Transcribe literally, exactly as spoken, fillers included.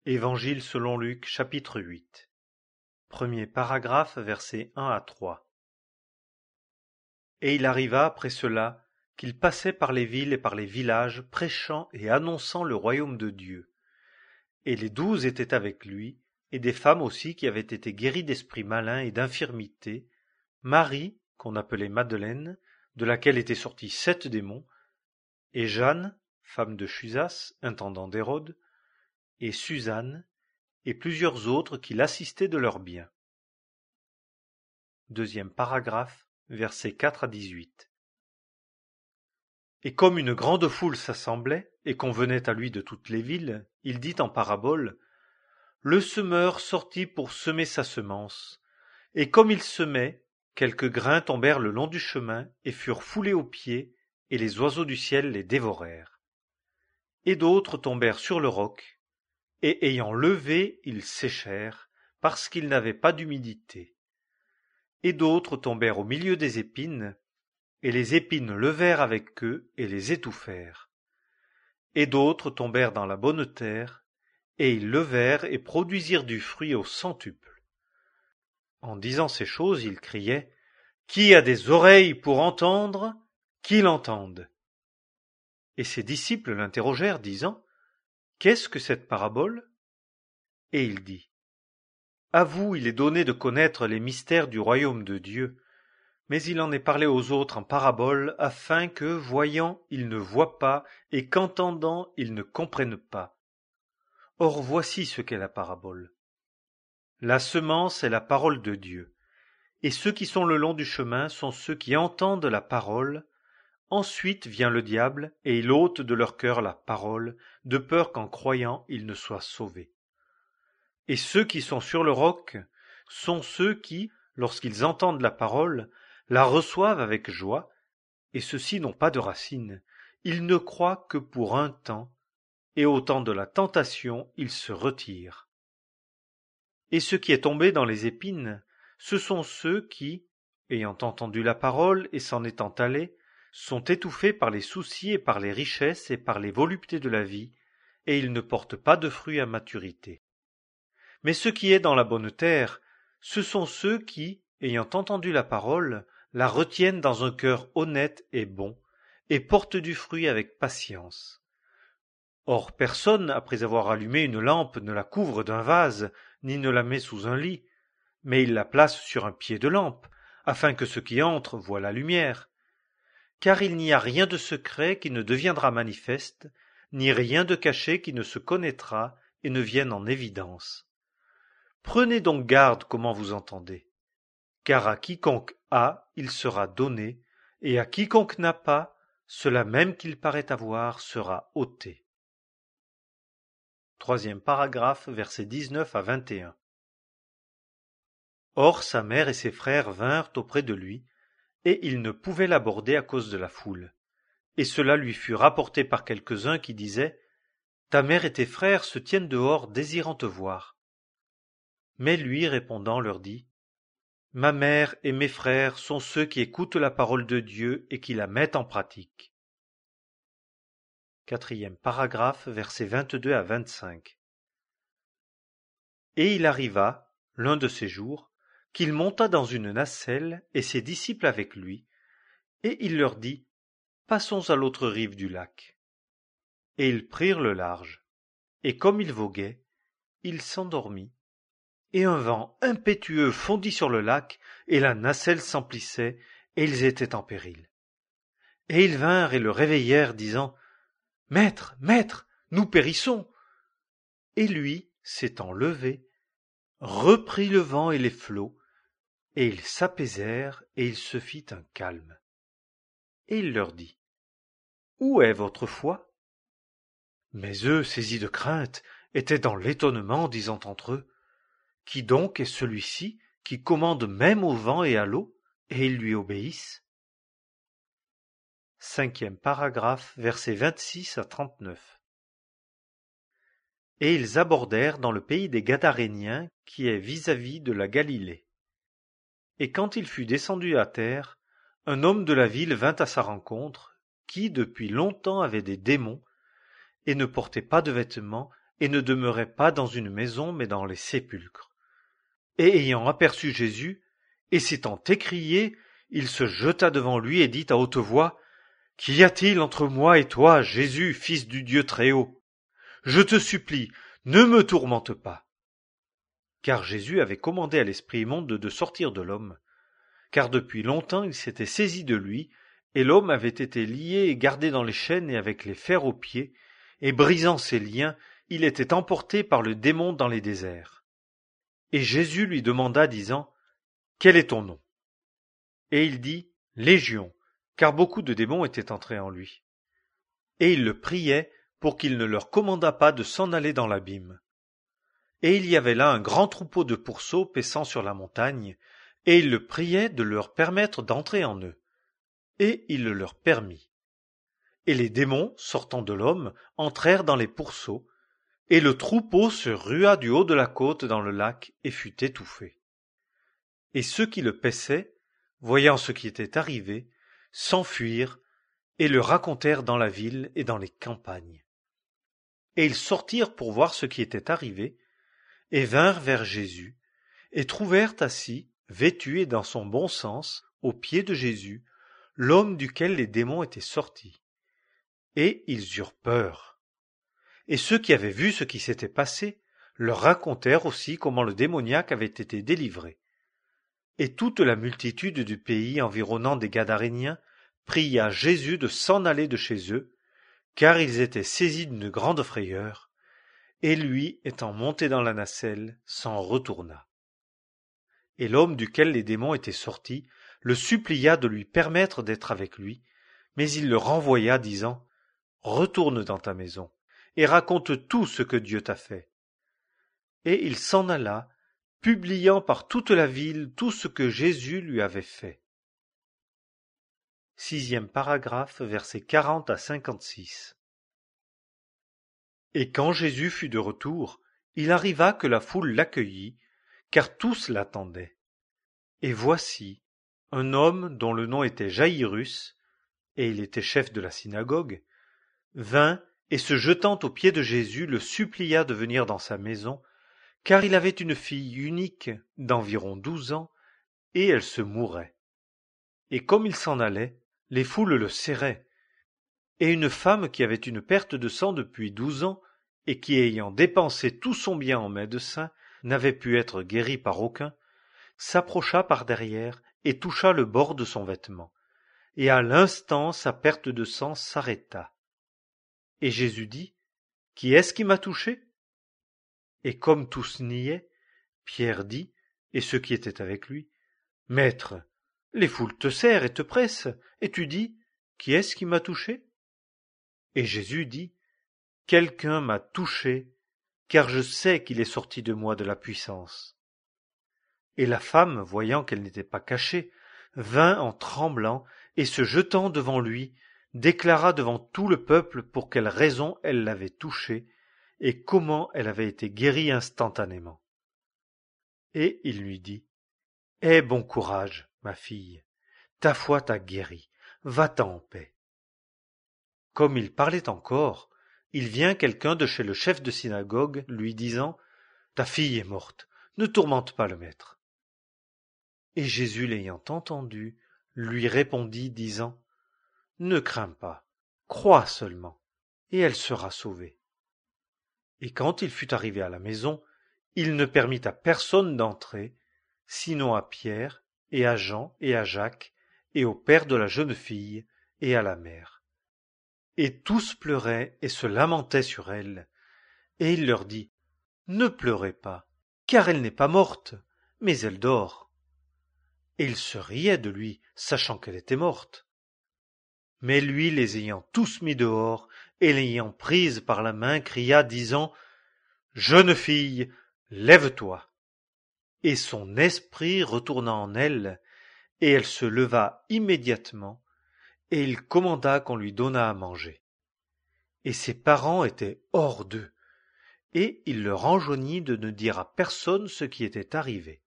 Évangile selon Luc, chapitre huit. Premier paragraphe, versets un à trois. Et il arriva après cela qu'il passait par les villes et par les villages, prêchant et annonçant le royaume de Dieu. Et les douze étaient avec lui, et des femmes aussi qui avaient été guéries d'esprits malins et d'infirmités, Marie, qu'on appelait Madeleine, de laquelle étaient sortis sept démons, et Jeanne, femme de Chusas, intendant d'Hérode, et Suzanne, et plusieurs autres qui l'assistaient de leurs biens. Deuxième paragraphe, versets quatre à dix-huit. Et comme une grande foule s'assemblait, et qu'on venait à lui de toutes les villes, il dit en parabole: Le semeur sortit pour semer sa semence, et comme il semait, quelques grains tombèrent le long du chemin, et furent foulés aux pieds, et les oiseaux du ciel les dévorèrent. Et d'autres tombèrent sur le roc, et ayant levé, ils séchèrent, parce qu'ils n'avaient pas d'humidité. Et d'autres tombèrent au milieu des épines, et les épines levèrent avec eux et les étouffèrent. Et d'autres tombèrent dans la bonne terre, et ils levèrent et produisirent du fruit au centuple. En disant ces choses, il criait: Qui a des oreilles pour entendre, qu'il entende. Et ses disciples l'interrogèrent, disant: Qu'est-ce que cette parabole? Et il dit: À vous il est donné de connaître les mystères du royaume de Dieu, mais il en est parlé aux autres en parabole, afin que, voyant, ils ne voient pas, et qu'entendant, ils ne comprennent pas. Or voici ce qu'est la parabole. La semence est la parole de Dieu, et ceux qui sont le long du chemin sont ceux qui entendent la parole. Ensuite vient le diable, et il ôte de leur cœur la parole, de peur qu'en croyant ils ne soient sauvés. Et ceux qui sont sur le roc sont ceux qui, lorsqu'ils entendent la parole, la reçoivent avec joie, et ceux-ci n'ont pas de racines, ils ne croient que pour un temps, et au temps de la tentation, ils se retirent. Et ce qui est tombé dans les épines, ce sont ceux qui, ayant entendu la parole et s'en étant allés, sont étouffés par les soucis et par les richesses et par les voluptés de la vie, et ils ne portent pas de fruits à maturité. Mais ce qui est dans la bonne terre, ce sont ceux qui, ayant entendu la parole, la retiennent dans un cœur honnête et bon, et portent du fruit avec patience. Or personne, après avoir allumé une lampe, ne la couvre d'un vase, ni ne la met sous un lit, mais il la place sur un pied de lampe, afin que ceux qui entrent voient la lumière. Car il n'y a rien de secret qui ne deviendra manifeste, ni rien de caché qui ne se connaîtra et ne vienne en évidence. Prenez donc garde comment vous entendez. Car à quiconque a, il sera donné, et à quiconque n'a pas, cela même qu'il paraît avoir sera ôté. Troisième paragraphe, versets dix-neuf à vingt et un. Or sa mère et ses frères vinrent auprès de lui, et il ne pouvait l'aborder à cause de la foule. Et cela lui fut rapporté par quelques-uns qui disaient: Ta mère et tes frères se tiennent dehors désirant te voir. Mais lui, répondant, leur dit: Ma mère et mes frères sont ceux qui écoutent la parole de Dieu et qui la mettent en pratique. Quatrième paragraphe, versets vingt-deux à vingt-cinq. Et il arriva, l'un de ces jours, qu'il monta dans une nacelle, et ses disciples avec lui, et il leur dit: Passons à l'autre rive du lac. Et ils prirent le large, et comme il voguait, il s'endormit. Et un vent impétueux fondit sur le lac, et la nacelle s'emplissait, et ils étaient en péril. Et ils vinrent et le réveillèrent, disant: Maître, maître, nous périssons. Et lui, s'étant levé, reprit le vent et les flots, et ils s'apaisèrent, et il se fit un calme. Et il leur dit: Où est votre foi? Mais eux, saisis de crainte, étaient dans l'étonnement, disant entre eux: Qui donc est celui-ci qui commande même au vent et à l'eau, et ils lui obéissent? Cinquième paragraphe, versets vingt-six à trente-neuf. Et ils abordèrent dans le pays des Gadaréniens, qui est vis-à-vis de la Galilée. Et quand il fut descendu à terre, un homme de la ville vint à sa rencontre, qui depuis longtemps avait des démons, et ne portait pas de vêtements, et ne demeurait pas dans une maison, mais dans les sépulcres. Et ayant aperçu Jésus, et s'étant écrié, il se jeta devant lui et dit à haute voix, « Qu'y a-t-il entre moi et toi, Jésus, fils du Dieu Très-Haut? Je te supplie, ne me tourmente pas. » Car Jésus avait commandé à l'esprit immonde de sortir de l'homme, car depuis longtemps il s'était saisi de lui, et l'homme avait été lié et gardé dans les chaînes et avec les fers aux pieds, et brisant ses liens, il était emporté par le démon dans les déserts. Et Jésus lui demanda, disant, « Quel est ton nom ?» Et il dit, « Légion, car beaucoup de démons étaient entrés en lui. » Et il le priait pour qu'il ne leur commandât pas de s'en aller dans l'abîme. Et il y avait là un grand troupeau de pourceaux paissant sur la montagne, et il le priait de leur permettre d'entrer en eux. Et il le leur permit. Et les démons, sortant de l'homme, entrèrent dans les pourceaux, et le troupeau se rua du haut de la côte dans le lac et fut étouffé. Et ceux qui le paissaient, voyant ce qui était arrivé, s'enfuirent et le racontèrent dans la ville et dans les campagnes. Et ils sortirent pour voir ce qui était arrivé, et vinrent vers Jésus, et trouvèrent assis, vêtu et dans son bon sens, aux pieds de Jésus, l'homme duquel les démons étaient sortis. Et ils eurent peur. Et ceux qui avaient vu ce qui s'était passé leur racontèrent aussi comment le démoniaque avait été délivré. Et toute la multitude du pays environnant des Gadaréniens pria Jésus de s'en aller de chez eux, car ils étaient saisis d'une grande frayeur, et lui, étant monté dans la nacelle, s'en retourna. Et l'homme duquel les démons étaient sortis le supplia de lui permettre d'être avec lui, mais il le renvoya, disant, « Retourne dans ta maison, et raconte tout ce que Dieu t'a fait. » Et il s'en alla, publiant par toute la ville tout ce que Jésus lui avait fait. Sixième paragraphe, versets quarante à cinquante-six. Et quand Jésus fut de retour, il arriva que la foule l'accueillit, car tous l'attendaient. Et voici, un homme dont le nom était Jaïrus, et il était chef de la synagogue, vint et se jetant aux pieds de Jésus le supplia de venir dans sa maison, car il avait une fille unique d'environ douze ans, et elle se mourait. Et comme il s'en allait, les foules le serraient, et une femme qui avait une perte de sang depuis douze ans, et qui ayant dépensé tout son bien en médecins, n'avait pu être guérie par aucun, s'approcha par derrière et toucha le bord de son vêtement, et à l'instant sa perte de sang s'arrêta. Et Jésus dit, « Qui est-ce qui m'a touché ?» Et comme tous niaient, Pierre dit, et ceux qui étaient avec lui, « Maître, les foules te serrent et te pressent, et tu dis, « Qui est-ce qui m'a touché ?» Et Jésus dit, « Quelqu'un m'a touché, car je sais qu'il est sorti de moi de la puissance. » Et la femme, voyant qu'elle n'était pas cachée, vint en tremblant, et se jetant devant lui, déclara devant tout le peuple pour quelle raison elle l'avait touché, et comment elle avait été guérie instantanément. Et il lui dit, « Aie bon courage, ma fille, ta foi t'a guérie, va-t'en en paix. » Comme il parlait encore, il vient quelqu'un de chez le chef de synagogue, lui disant, « Ta fille est morte, ne tourmente pas le maître. » Et Jésus l'ayant entendu, lui répondit, disant, « Ne crains pas, crois seulement, et elle sera sauvée. » Et quand il fut arrivé à la maison, il ne permit à personne d'entrer, sinon à Pierre, et à Jean, et à Jacques, et au père de la jeune fille, et à la mère. Et tous pleuraient et se lamentaient sur elle. Et il leur dit, « Ne pleurez pas, car elle n'est pas morte, mais elle dort. » Et ils se riaient de lui, sachant qu'elle était morte. Mais lui, les ayant tous mis dehors, et l'ayant prise par la main, cria, disant, « Jeune fille, lève-toi. » Et son esprit retourna en elle, et elle se leva immédiatement, et il commanda qu'on lui donnât à manger. Et ses parents étaient hors d'eux, et il leur enjoignit de ne dire à personne ce qui était arrivé.